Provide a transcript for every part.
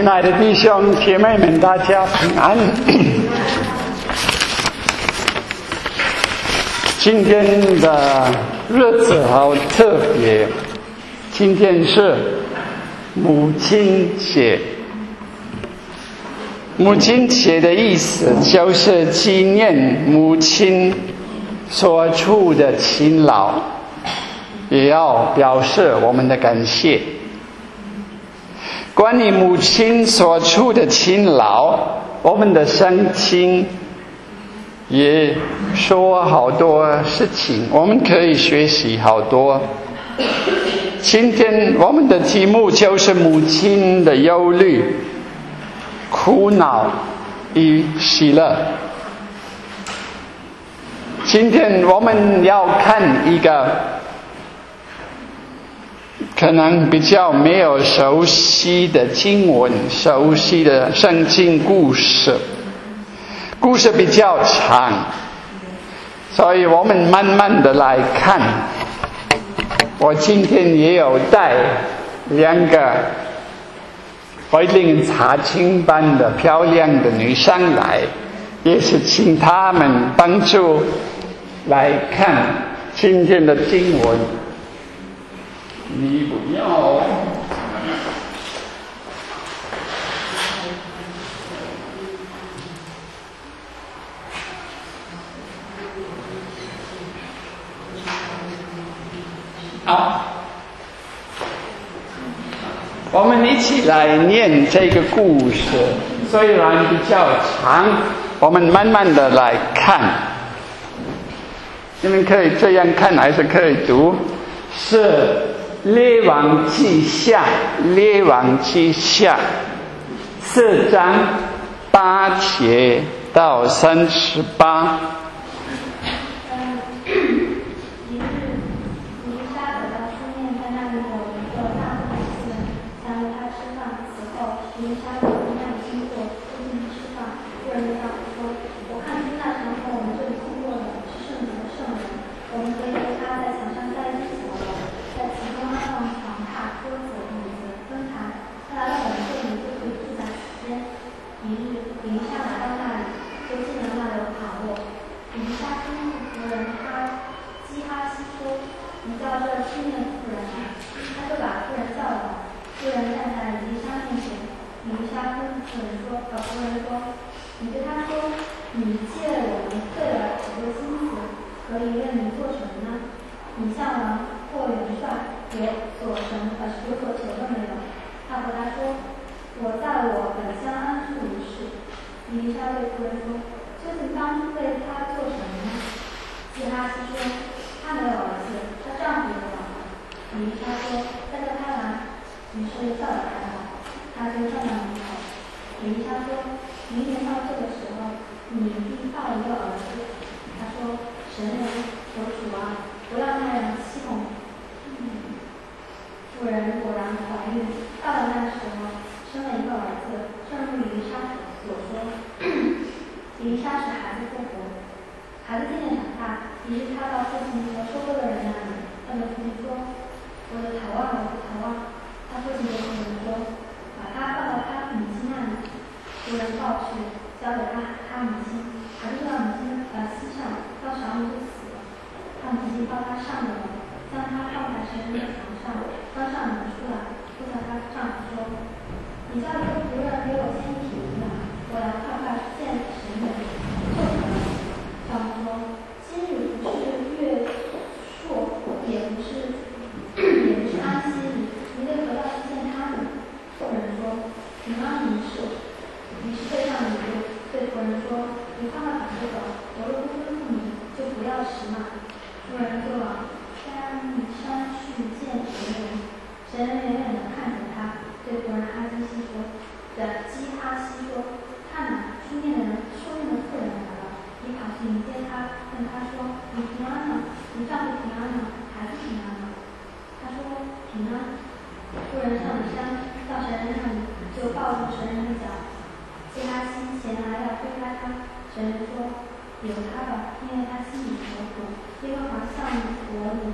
亲爱的弟兄姐妹们，大家平安。今天的日子好特别，今天是母亲节。母亲节的意思就是纪念母亲所出的勤劳，也要表示我们的感谢。关于母亲所出的勤劳，我们的圣经也说好多事情，我们可以学习好多。今天我们的题目就是母亲的忧虑、苦恼与喜乐。今天我们要看一个可能比较没有熟悉的经文，熟悉的圣经故事比较长，所以我们慢慢的来看。我今天也有带2个会令人查经班的漂亮的女生来，也是请她们帮助来看今天的经文。你不要好，我们一起来念这个故事，虽然比较长，我们慢慢的来看。你们可以这样看还是可以读，是列王记下4章8节到38。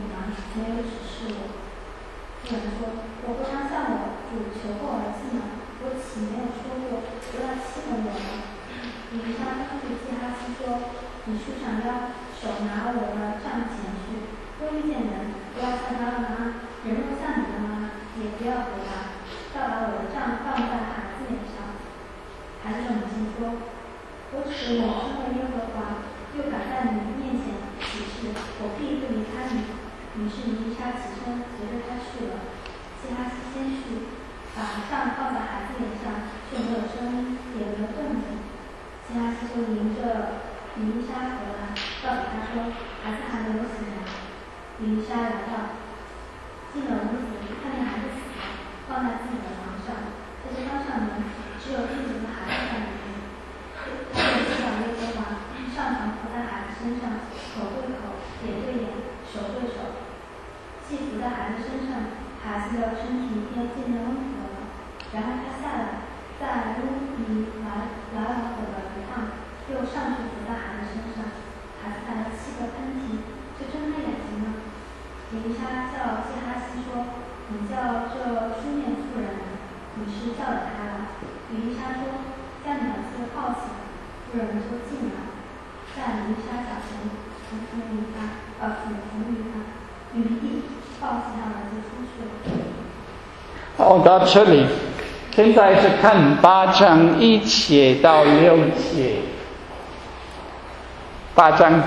有人说：“我不常向我主求过儿子呢。” 我岂没有说过不要欺哄我吗？以利沙吩咐基哈西说：你束上腰，手拿我的杖前去。若遇见人，不要向他问安；人若向你问安，也不要回答，要把我的杖放在孩子脸上。孩子的母亲说：我只我身为耶和华，又敢在你面前起誓，我必不离开你。于是以利沙起身，随着他去了。基哈西先去，把杖放在孩子脸上，却没有声音，也没有动静。基哈西就迎着以利沙回来，告诉他说：孩子还没有醒来。以利沙来到，进了屋子，看见孩子死了，放在自己的床上，在这关上门，只有自己的孩子在里面。他就知道耶和华，上床伏在孩子身上，口对口，眼对眼，手对手。既伏在孩子身上，孩子的身体便渐渐温和了。然后他下来，在屋里来往走了一趟，又上去伏在孩子身上。孩子打了7个喷嚏，就睁开眼睛了。以利沙叫基哈西说：你叫这书面妇人来。于是叫了他来。以利沙说：将你儿子抱起来。妇人就进来，在以利沙脚前俯伏于他，于地抱起他儿子出去了。 到这里，现在是看8章1节到6节。8章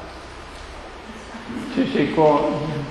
继续过。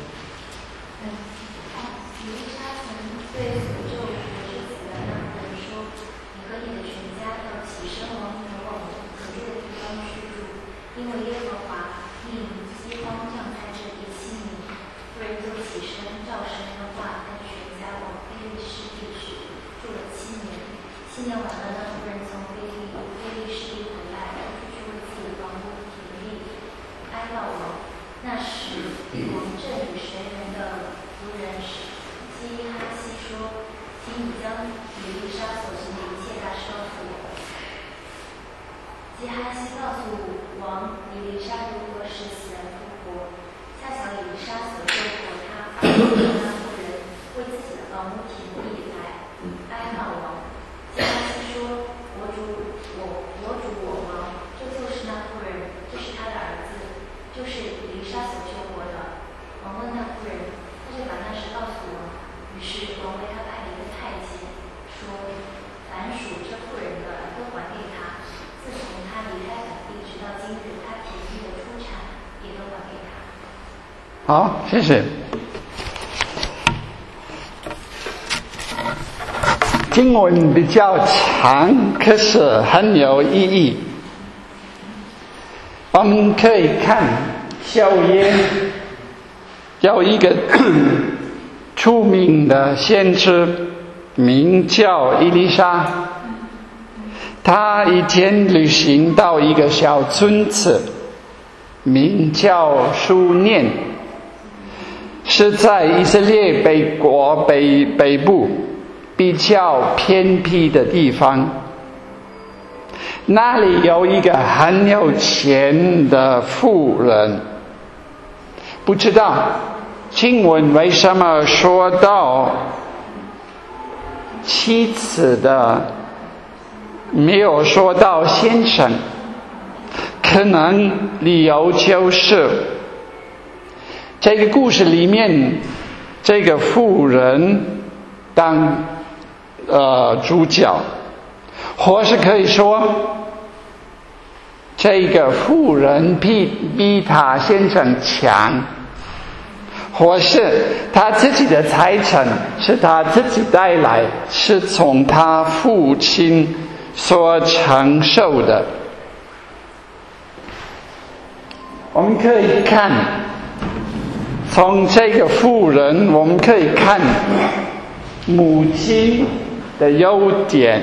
7年完了，那妇人从非利士地回来，出去为自己的房屋挺立，哀悼王。那时，王正与神人的仆人基哈西说：请你将以利沙所行的一切大事告诉我。基哈西告诉王以利沙如何使死人复活。恰巧以利沙所救活他儿子的那妇人为自己的房屋挺立来哀悼王。基哈西说：我主我王，这就是那妇人，这是他的儿子，就是以利沙所救活的。王问那妇人，他就把那事告诉王。于是王为他派了一个太监，说：凡属这妇人的都还给他。自从他离开本地直到今日，他田地的出产也都还给他。 好，谢谢。经文比较长，可是很有意义。我们可以看旧约有一个出名的先知，名叫以利沙。他以前旅行到一个小村子，名叫书念，是在以色列北国北部比较偏僻的地方。那里有一个很有钱的妇人，不知道经文为什么说到妻子的，没有说到先生，可能理由就是这个故事里面这个妇人当主角，或是可以说这个妇人比他先生强，或是他自己的财产是他自己带来，是从他父亲所承受的。我们可以看，从这个妇人我们可以看母亲的优点。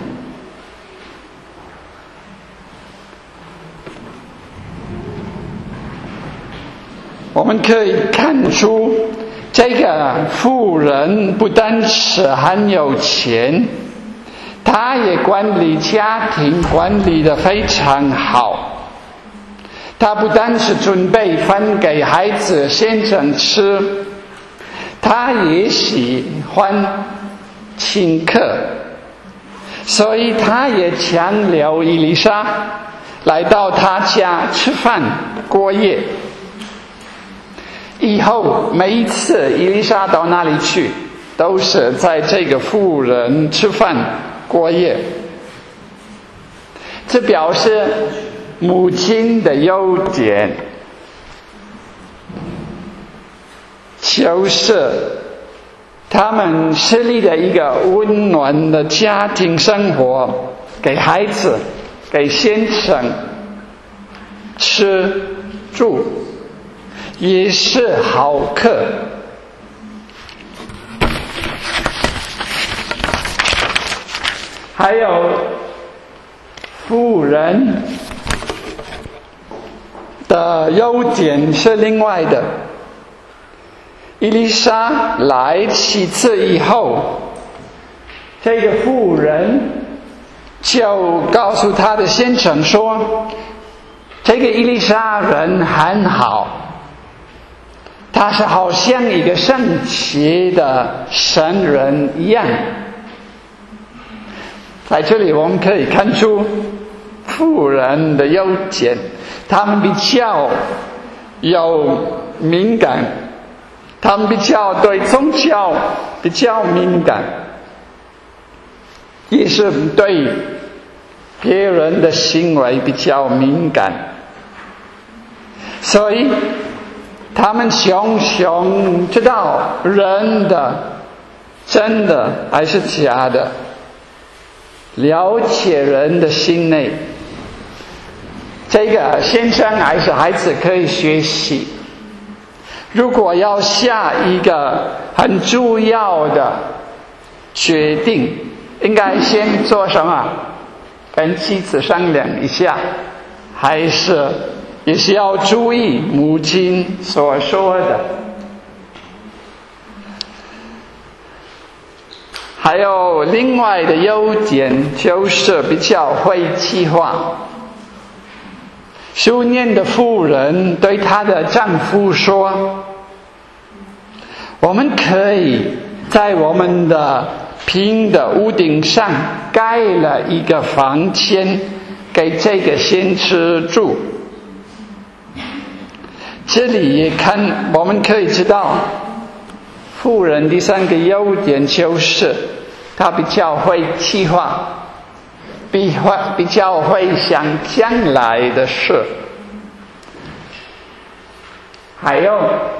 我们可以看出这个妇人不单是很有钱，她也管理家庭管理得非常好。她不单是准备分给孩子先生吃，她也喜欢请客， 所以他也强留以利沙来到他家吃饭过夜。以后每一次以利沙到那里去，都是在这个妇人吃饭过夜。这表示母亲的优点，就是他们设立了一个温暖的家庭生活，给孩子，给先生吃住，也是好客。还有妇人的优点是另外的。以利沙来几次以后，这个妇人就告诉他的先生说，这个以利沙人很好，他是好像一个圣洁的神人一样。在这里我们可以看出妇人的优点，他们比较有敏感，他们比较对宗教比较敏感，也是对别人的行为比较敏感，所以他们想知道人的真的还是假的，了解人的心内。这个先生还是孩子可以学习。如果要下一个很重要的决定，应该先做什么？跟妻子商量一下，还是也是要注意母亲所说的。还有另外的优点，就是比较会计划。书念的妇人对她的丈夫说，我们可以在我们的平的屋顶上盖了一个房间给这个先知住。这里也看我们可以知道妇人第三个优点就是她比较会计划，比较会想将来的事。还有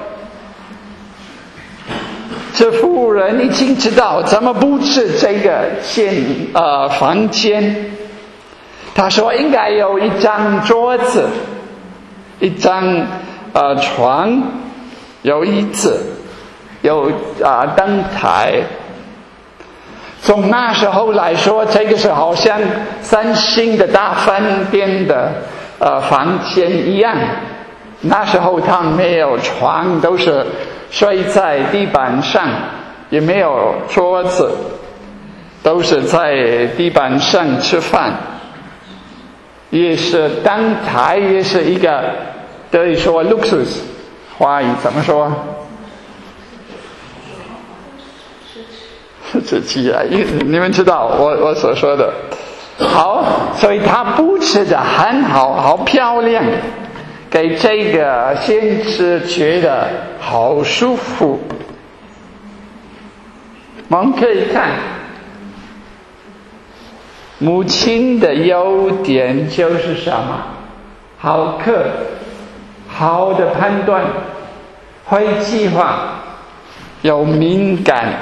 这妇人已经知道怎么布置这个房间。她说应该有一张桌子，一张床，有椅子，有灯台。从那时候来说，这个是好像3星的大饭店的房间一样。那时候他们没有床，都是睡在地板上，也没有桌子，都是在地板上吃饭。也是灯台，也是一个可以说 luxus， 华语怎么说？这几啊，你们知道我所说的。好，所以他布置的很好，好漂亮，给这个先知觉得好舒服。我们可以看母亲的优点就是什么？好客，好的判断，会计划，有敏感。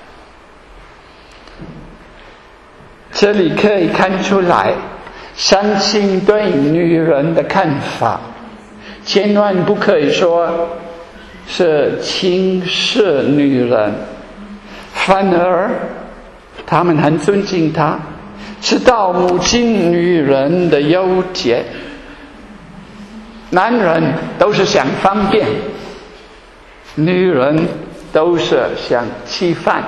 这里可以看出来圣经对女人的看法，千万不可以说是轻视女人，反而他们很尊敬她，知道母亲女人的优点。男人都是想方便，女人都是想吃饭。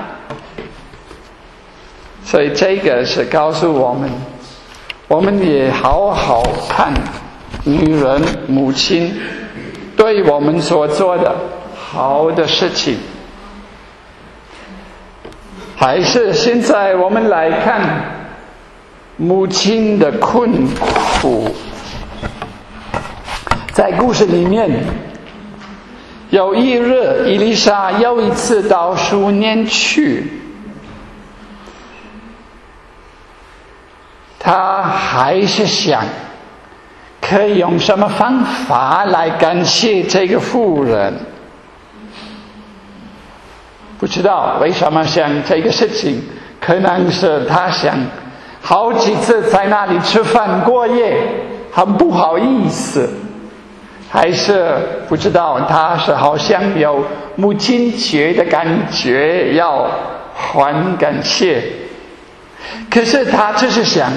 所以这个是告诉我们，我们也好好看女人母亲对我们所做的好的事情。还是现在我们来看母亲的困苦。在故事里面，有一日，以利沙又一次到书念去，他还是想可以用什么方法来感谢这个妇人。不知道为什么想这个事情，可能是他想好几次在那里吃饭过夜，很不好意思，还是不知道他是好像有母亲节的感觉，要还感谢。可是他就是想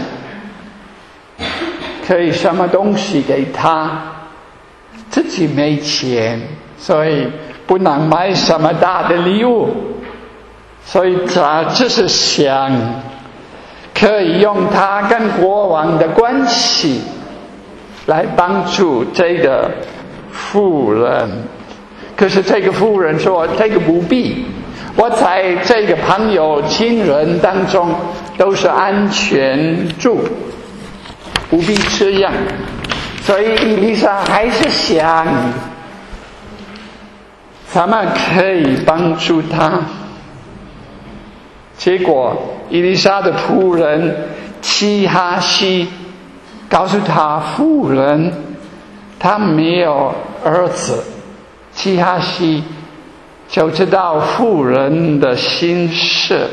可以什么东西给他，自己没钱，所以不能买什么大的礼物，所以他就是想可以用他跟国王的关系来帮助这个妇人。可是这个妇人说，这个不必，我在这个朋友亲人当中都是安全住，不必这样。所以以利沙还是想怎么可以帮助他。结果以利沙的仆人基哈西告诉他，妇人他没有儿子。基哈西就知道妇人的心事，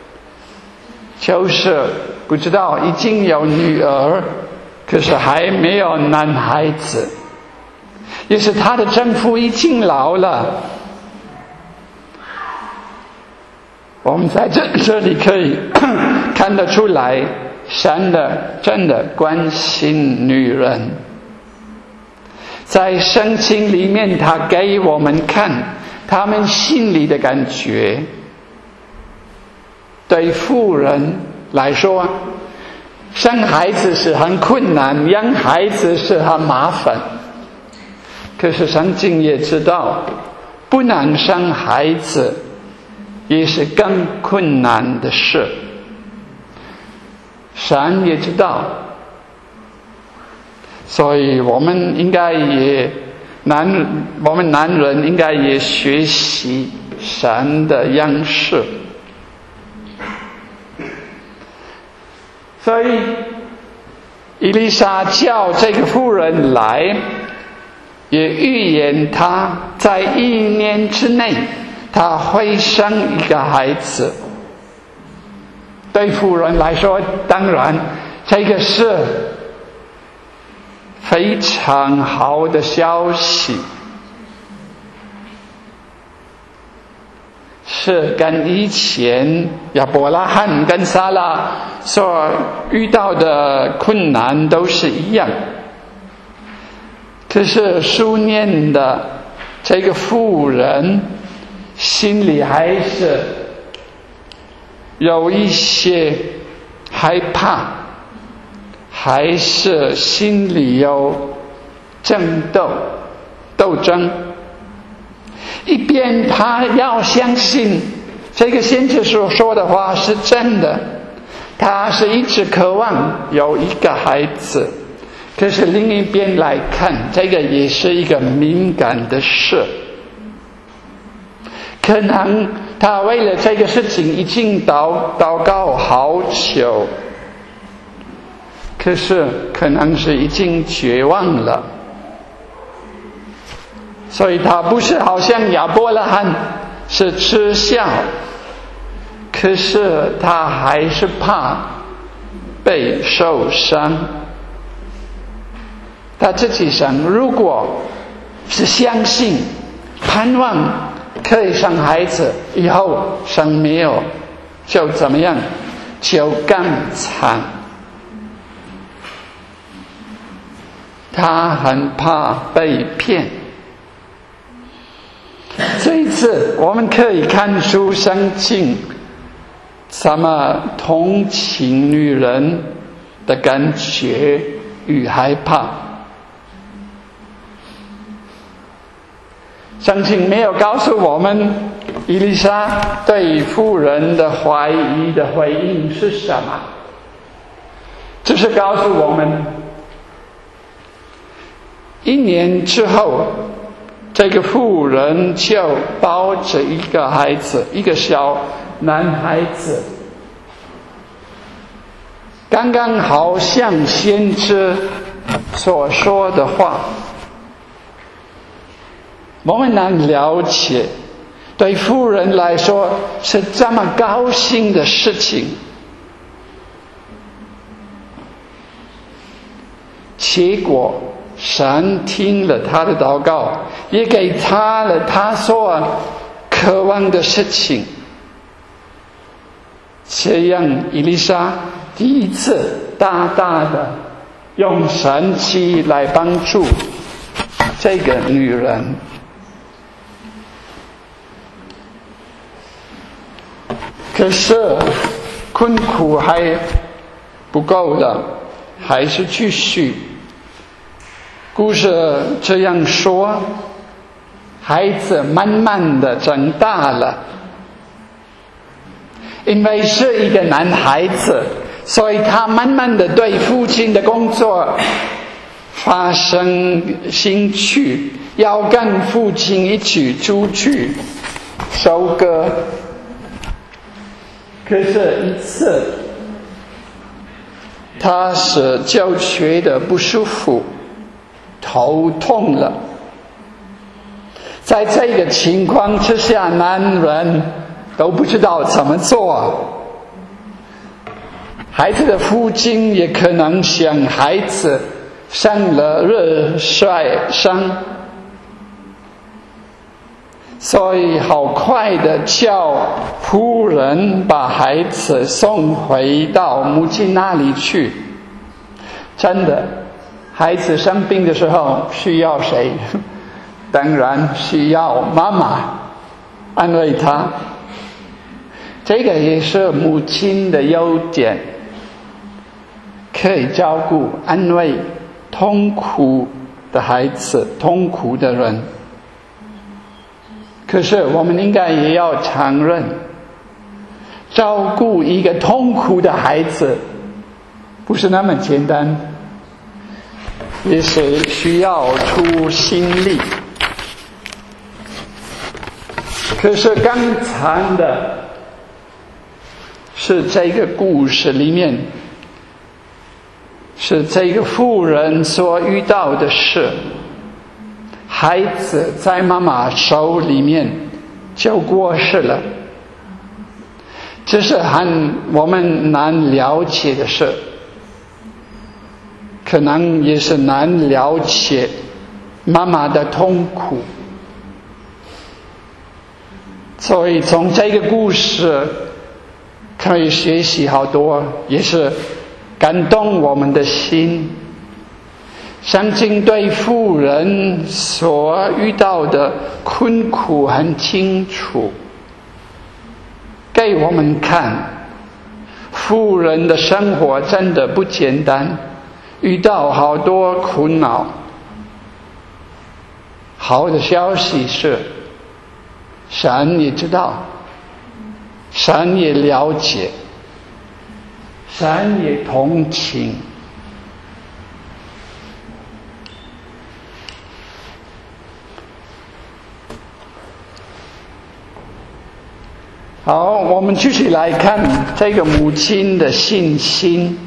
就是不知道已经有女儿，可是还没有男孩子，也是他的丈夫已经老了。我们在这里可以看得出来，神真的关心女人。在圣经里面，他给我们看他们心里的感觉。对妇人来说，生孩子是很困难，养孩子是很麻烦。可是圣经也知道，不能生孩子也是更困难的事。神也知道，所以我们应该我们男人应该也学习神的样式。所以以利沙叫这个妇人来，也预言她在1年之内她会生一个孩子。对妇人来说，当然这个是非常好的消息，是跟以前亚伯拉罕跟撒拉所遇到的困难都是一样。可是书念的这个妇人心里还是有一些害怕，还是心里有斗争。一边他要相信这个先知所说的话是真的，他是一直渴望有一个孩子，可是另一边来看，这个也是一个敏感的事。可能他为了这个事情已经祷告好久，可是可能是已经绝望了。所以他不是好像亚伯拉罕是嗤笑，可是他还是怕被受伤。他自己想，如果是相信盼望可以生孩子，以后生没有就怎么样，就更惨。他很怕被骗。这一次我们可以看出圣经怎么同情女人的感觉与害怕。圣经没有告诉我们以利沙对妇人的怀疑的回应是什么， 这是告诉我们，1年之后，这个妇人就抱着一个孩子，一个小男孩子，刚刚好像先知所说的话。我们能了解，对妇人来说是这么高兴的事情。结果神听了他的祷告，也给他了他所渴望的事情。这样以利沙第一次大大的用神迹来帮助这个女人。可是困苦还不够的，还是继续。故事这样说，孩子慢慢的长大了，因为是一个男孩子，所以他慢慢的对父亲的工作发生兴趣，要跟父亲一起出去收割。可是一次他就觉得不舒服，头痛了。在这个情况之下，男人都不知道怎么做。孩子的父亲也可能想孩子上了热摔伤，所以好快的叫仆人把孩子送回到母亲那里去。真的，孩子生病的时候需要谁？当然需要妈妈安慰他。这个也是母亲的优点，可以照顾、安慰痛苦的孩子、痛苦的人。可是我们应该也要承认，照顾一个痛苦的孩子不是那么简单，也是需要出心力。可是刚才的是这个故事里面，是这个妇人所遇到的事。孩子在妈妈手里面就过世了，这是我们难了解的事，可能也是难了解妈妈的痛苦。所以从这个故事可以学习好多，也是感动我们的心。圣经对妇人所遇到的困苦很清楚，给我们看妇人的生活真的不简单，遇到好多苦恼。好的消息是，神也知道，神也了解，神也同情。好，我们继续来看这个母亲的信心。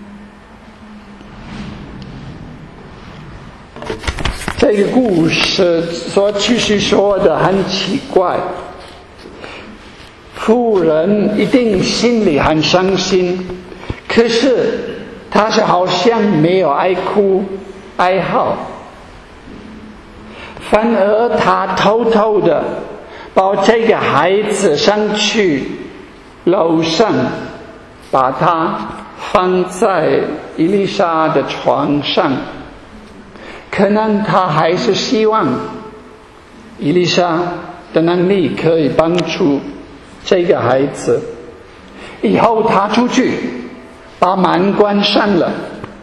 这个故事所继续说的很奇怪，妇人一定心里很伤心，可是她是好像没有哀哭哀嚎，反而她偷偷的把这个孩子上去楼上，把他放在以利沙的床上。可能他还是希望以利沙的能力可以帮助这个孩子。以后他出去把门关上了，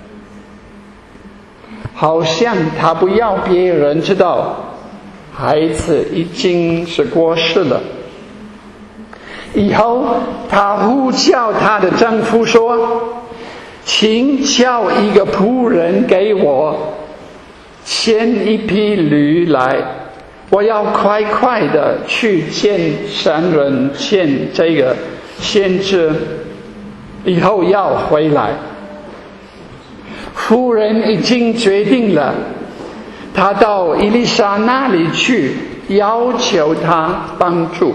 好像他不要别人知道孩子已经是过世了。以后她呼叫她的丈夫说： 请叫一个仆人给我牵一匹驴来，我要快快的去见神人，见这个先知，以后要回来。妇人已经决定了，他到以利沙那里去，要求他帮助。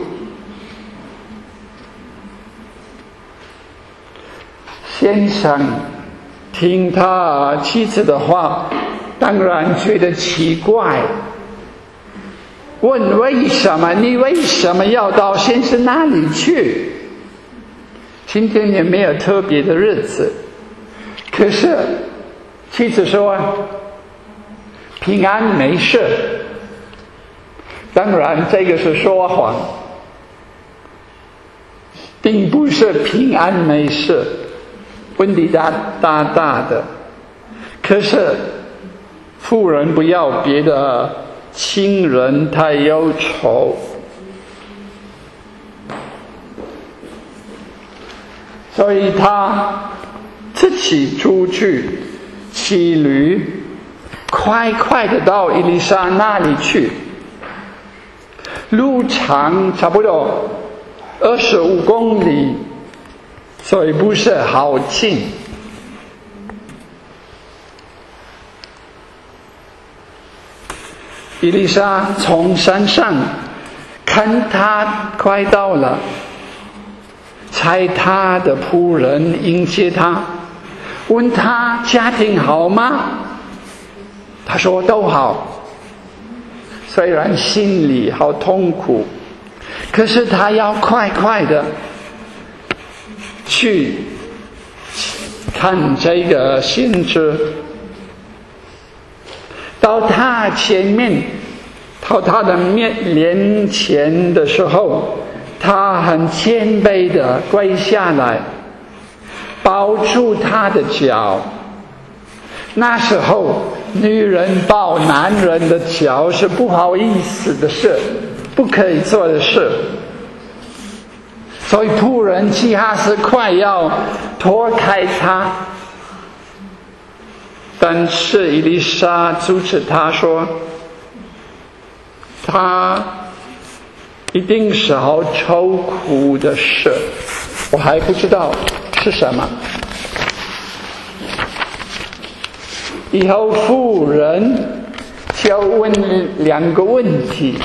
先生听他妻子的话，当然觉得奇怪，问为什么？你为什么要到先生那里去？今天也没有特别的日子，可是妻子说平安没事。当然这个是说谎，并不是平安没事，问题大的。可是妇人不要别的亲人太忧愁，所以他自己出去骑驴，快快的到以利沙那里去。路长差不多25公里，所以不是好近。以利沙从山上看他快到了，差他的仆人迎接他，问他家庭好吗？他说都好，虽然心里好痛苦，可是他要快快的去看这个先知。到他前面，到他的面前的时候，他很谦卑的跪下来，抱住他的脚。那时候女人抱男人的脚是不好意思的事，不可以做的事，所以仆人基哈斯快要脱开他，但是以利沙阻止他说，他一定是好愁苦的事，我还不知道是什么。以后妇人就问2个问题，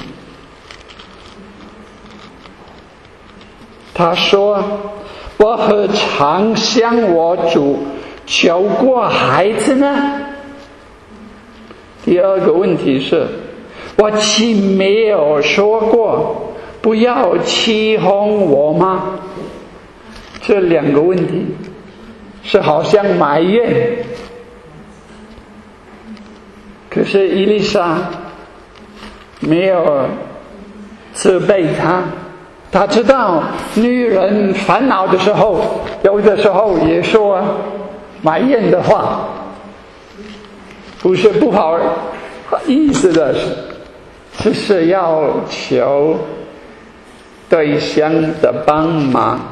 他说，我何尝向我主求过孩子呢？第2个问题是，我岂没有说过不要欺哄我吗？这2个问题是好像埋怨，可是以利沙没有责备他。他知道女人烦恼的时候，有的时候也说埋怨的话，不是不好意思的，只是要求对象的帮忙。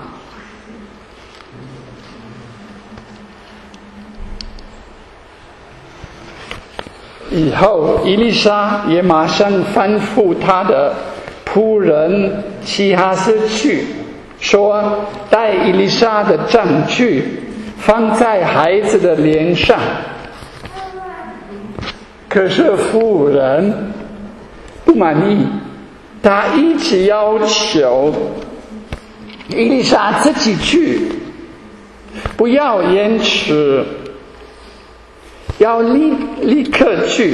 以后以利沙也马上吩咐他的仆人基哈斯去，说带以利沙的杖去放在孩子的脸上。可是妇人不满意，他一直要求以利沙自己去，不要延迟，要立刻去。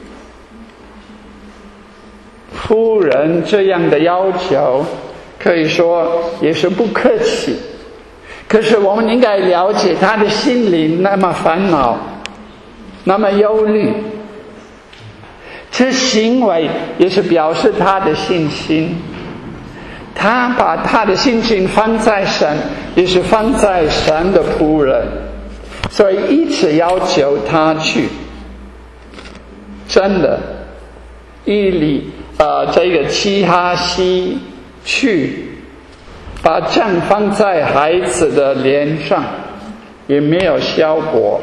妇人这样的要求可以说也是不客气，可是我们应该了解他的心里那么烦恼，那么忧虑，这行为也是表示他的信心。他把他的信心放在神，也是放在神的仆人，所以一直要求他去。真的，这个基哈西去把杖放在孩子的脸上， 也没有效果。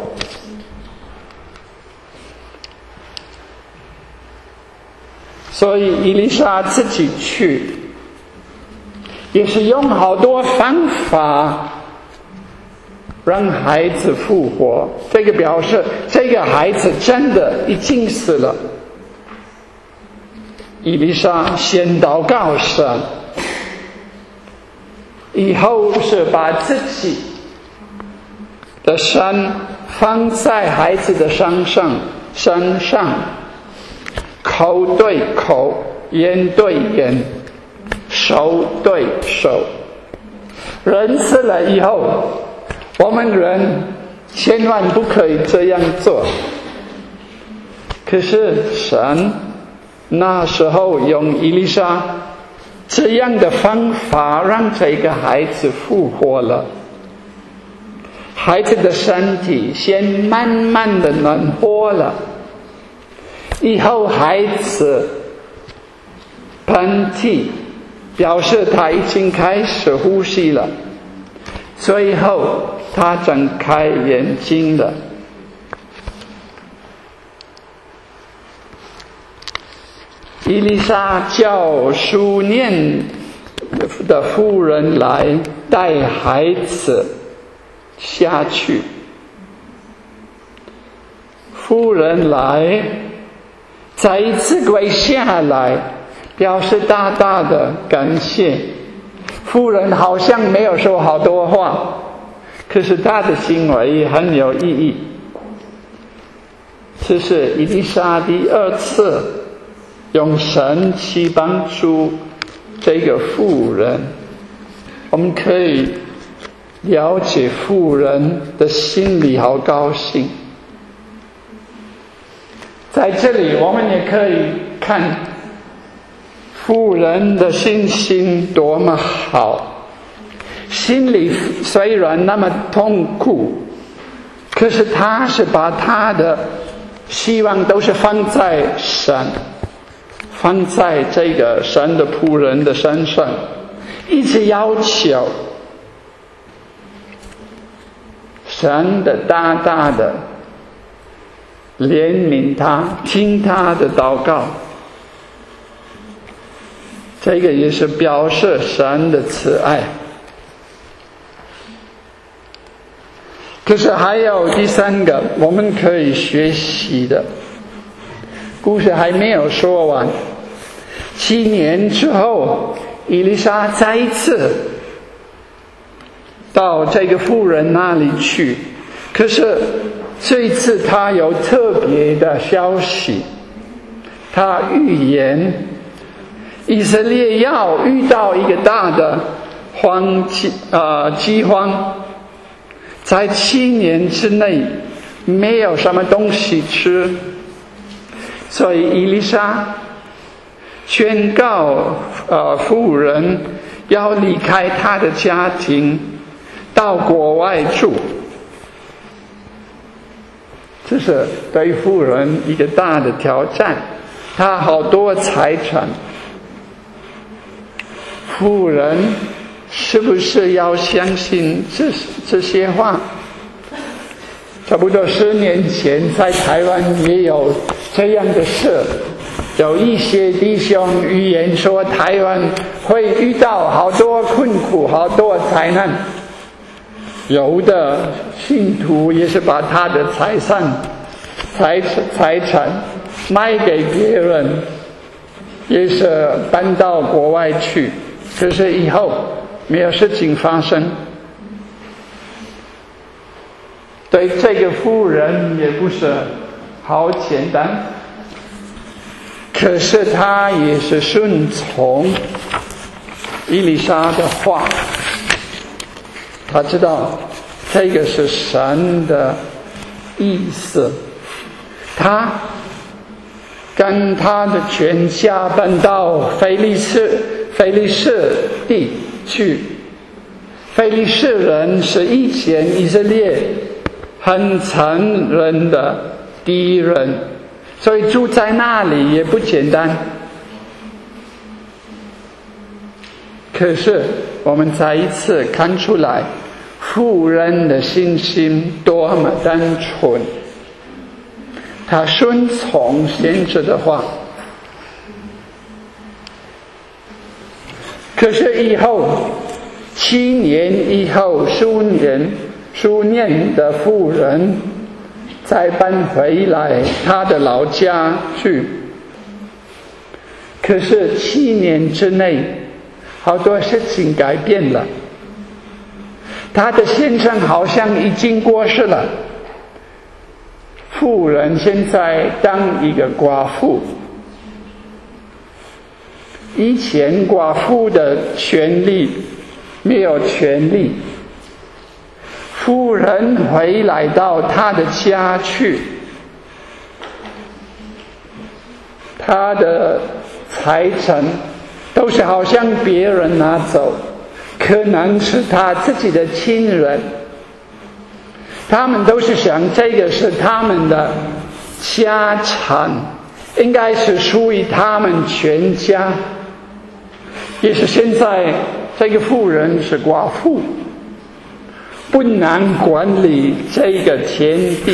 所以以利沙自己去，也是用好多方法让孩子复活。这个表示这个孩子真的已经死了。以利沙先祷告神，以后是把自己的身放在孩子的身上，口对口，眼对眼，手对手。人死了以后，我们人千万不可以这样做。可是神那时候用以利沙这样的方法，让这个孩子复活了。孩子的身体先慢慢的暖和了，以后孩子喷嚏，表示他已经开始呼吸了。最后他睁开眼睛了。以利沙叫书念的妇人来带孩子下去。妇人来，再一次跪下来，表示大大的感谢。妇人好像没有说好多话，可是她的行为很有意义。这是以利沙第二次用神去帮助这个妇人。我们可以了解妇人的心里好高兴。在这里我们也可以看妇人的信心多么好，心里虽然那么痛苦，可是她是把她的希望都是放在神，放在这个神的仆人的身上，一直要求神的大大的怜悯他，听他的祷告。这个也是表示神的慈爱。可是还有第三个我们可以学习的故事还没有说完。7年之后，以利沙再一次到这个妇人那里去，可是这一次他有特别的消息。他预言以色列要遇到一个大的饥荒，在7年之内没有什么东西吃。所以以利沙宣告妇人要离开他的家庭到国外住。这是对妇人一个大的挑战，她好多财产。妇人是不是要相信这些话？差不多10年前在台湾也有这样的事，有一些弟兄预言说台湾会遇到好多困苦，好多灾难。有的信徒也是把他的财产卖给别人，也是搬到国外去，可是以后没有事情发生。对这个妇人也不是好简单，可是他也是顺从以利沙的话。他知道这个是神的意思，他跟他的全家搬到非利士地去。非利士人是以前以色列很残忍的敌人，所以住在那里也不简单。可是我们再一次看出来， 妇人的心多么单纯，她顺从先知的话。可是以后7年以后，数年的妇人再搬回来她的老家去。可是7年之内，好多事情改变了。她的先生好像已经过世了，妇人现在当一个寡妇。以前寡妇的权利没有权利，妇人回来到她的家去，她的财产都是好像别人拿走，可能是她自己的亲人，他们都是想这个是他们的家产，应该是属于他们全家。也是现在这个妇人是寡妇，不能管理这个田地。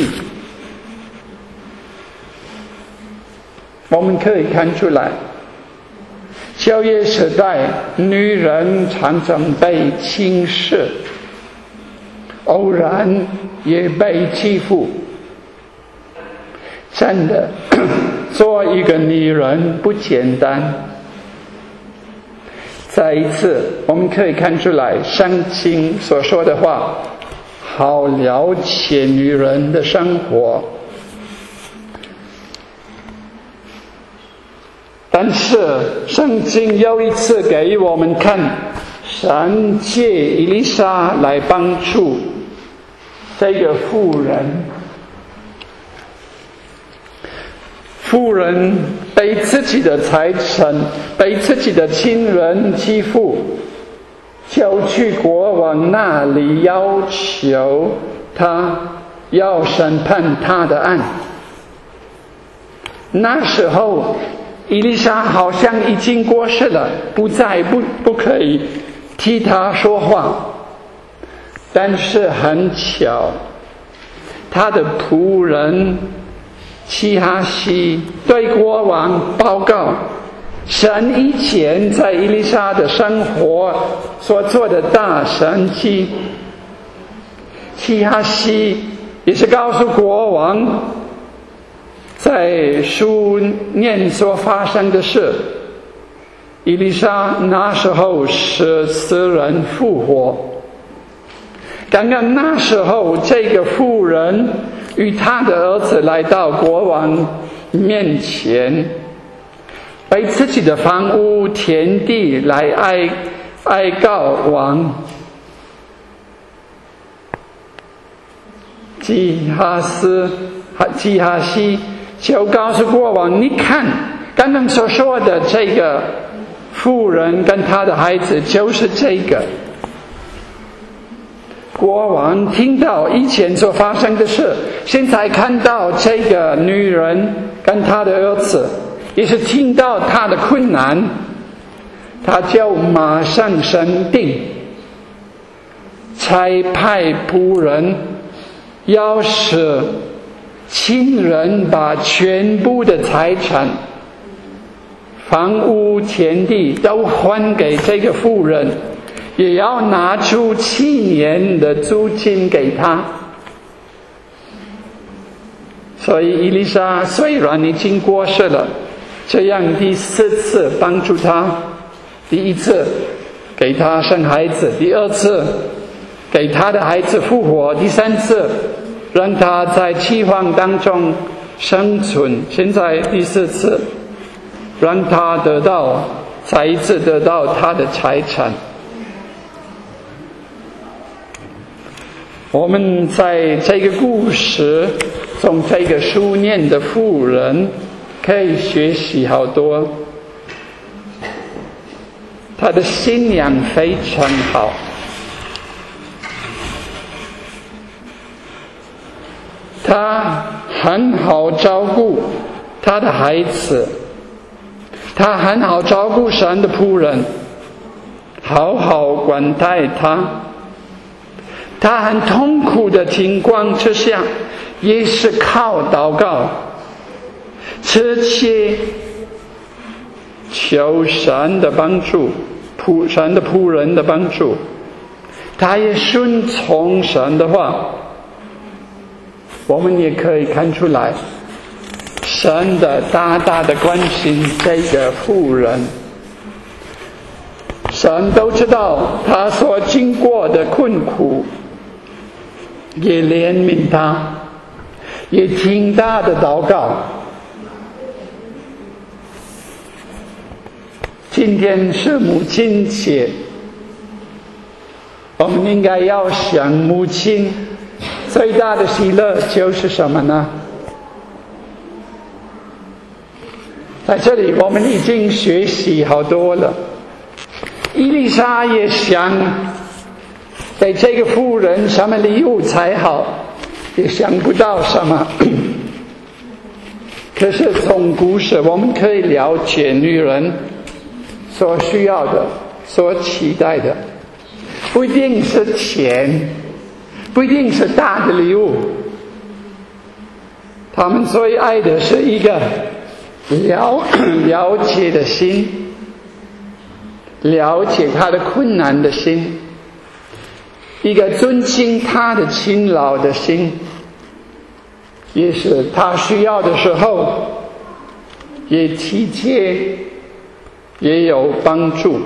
我们可以看出来，旧约时代女人常常被轻视，偶然也被欺负。真的，做一个女人不简单。再一次，我们可以看出来，圣经所说的话，好了解女人的生活。但是，圣经又一次给我们看，神借以利沙来帮助这个妇人。妇人被自己的财产、被自己的亲人欺负，就去国王那里要求他要审判他的案。那时候以利沙好像已经过世了，不可以替他说话。但是很巧，他的仆人基哈西对国王报告，神以前在以利沙的生活所做的大神迹。基哈西也是告诉国王，在数年所发生的事。以利沙那时候使死人复活，刚刚那时候这个妇人与他的儿子来到国王面前，为自己的房屋田地来哀告王。基哈西就告诉国王，你看刚刚所说的这个妇人跟他的孩子就是这个。国王听到以前所发生的事，现在看到这个女人跟她的儿子，也是听到她的困难，他就马上审定，差派仆人要使亲人把全部的财产、房屋、田地都还给这个妇人，也要拿出7年的租金给他。所以以利沙虽然已经过世了，这样第4次帮助他，第1次给他生孩子，第2次给他的孩子复活，第3次让他在饥荒当中生存，现在第4次让他再一次得到他的财产。我们在这个故事，从这个书念的妇人可以学习好多。她的信仰非常好，她很好照顾她的孩子，她很好照顾神的仆人，好好管待他。 他很痛苦的情况之下，也是靠祷告，切切求神的帮助，神的仆人的帮助，他也顺从神的话。我们也可以看出来，神的大大的关心这个妇人，神都知道他所经过的困苦，也怜悯他，也听他的祷告。今天是母亲节，我们应该要想母亲最大的喜乐就是什么呢？在这里我们已经学习好多了。伊丽莎也想给这个妇人什么礼物才好，也想不到什么。可是从故事我们可以了解女人所需要的，所期待的，不一定是钱，不一定是大的礼物，他们最爱的是一个了解的心，了解他的困难的心，一个尊敬他的勤劳的心，也是他需要的时候也体贴，也有帮助。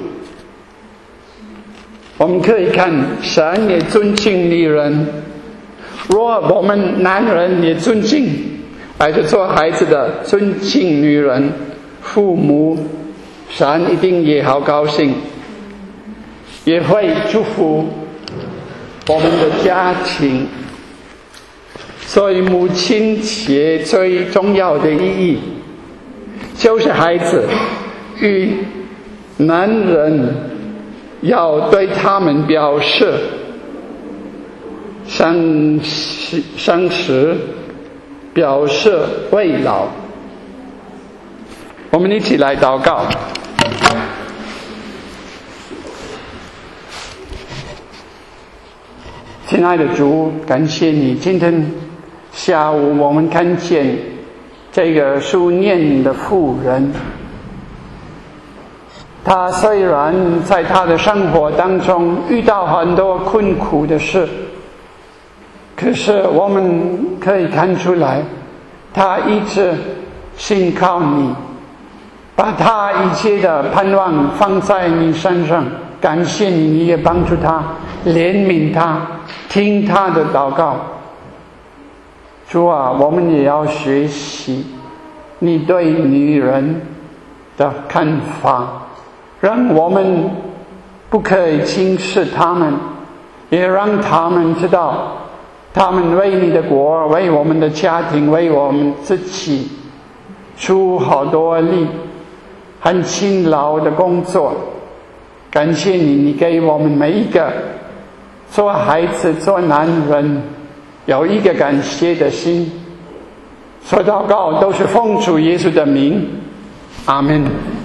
我们可以看神也尊敬女人，若我们男人也尊敬，还是做孩子的尊敬女人，父母神一定也好高兴，也会祝福我们的家庭。所以母亲节最重要的意义就是孩子与男人要对他们表示诚实，表示慰劳。我们一起来祷告。亲爱的主，感谢你，今天下午我们看见这个书念的妇人，他虽然在他的生活当中遇到很多困苦的事，可是我们可以看出来，他一直信靠你，把他一切的盼望放在你身上。感谢你，你也帮助他，怜悯他，听他的祷告。主啊，我们也要学习你对女人的看法，让我们不可以轻视他们，也让他们知道他们为你的国，为我们的家庭，为我们自己出好多力，很勤劳的工作。感谢你，你给我们每一个做孩子做男人有一个感谢的心。说祷告都是奉主耶稣的名，阿们。